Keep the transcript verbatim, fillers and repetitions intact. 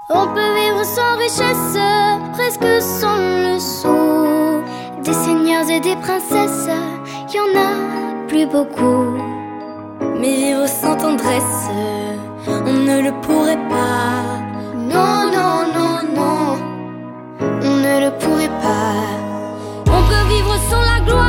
On peut vivre sans richesse, presque sans le sou. Des seigneurs et des princesses, y en a plus beaucoup. Mais vivre sans tendresse, on ne le pourrait pas. Non, non, non, non, on ne le pourrait pas. On peut vivre sans la gloire,